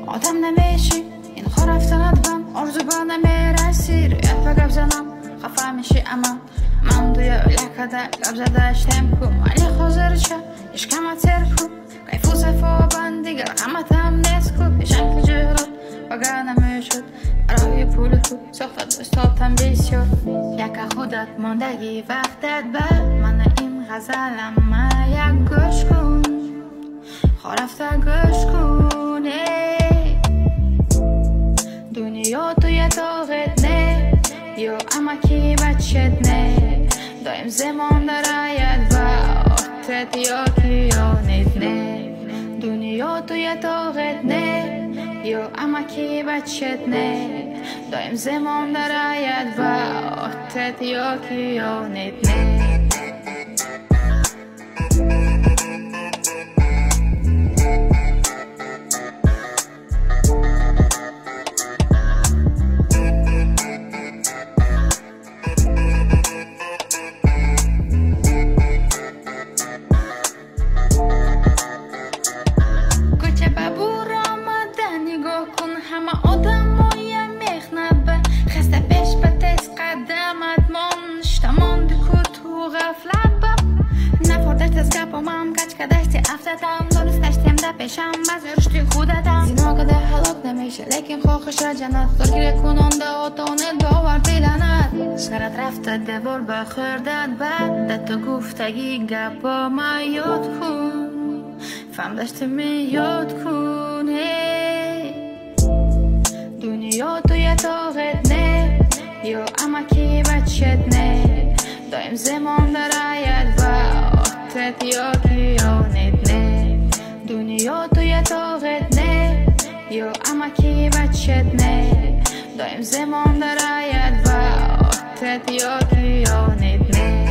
آدم نمیشی این خور رفتنت آرزو با نمیرسی روی پا گب زنم خفه میشی اما من دوی لکده گب زدشتم کن ولی خوزر چه اشکمت سر کن کیفو سفا بندیگر قمتم نیست کن پیشن که جهرات بگه نمیشد برای پول خود ساختت بستابتم بسیار یک خودت ماندگی وقتت به من این غزلم ما یک گوش کن خورفته گوش کن دنیا توی داغت نه یا اما کی بچت نه دایم زمان دراید و آتت یا کیانت نه دنیا توی داغت نه یا اما کی بچت نه دایم زمان دراید و آتت یا کیانت نه پیشم بعضی رشتی خودتم زینا که ده حلاک نمیشه لیکن خوخش جنت دارگیره کننده آتانت باور بیلنت سرت رفته دوار بخوردت بعد تو گفتگی گپا ما یاد کن فهم داشته می یاد کن دنیا توی داغت نه یا اما کی بچت نه دایم زمان دراید و آتت یا کیانت نه دنیا توی داغت نه یا اما کی بچت نه دایم زمان دراید و آتت یا کیانت نه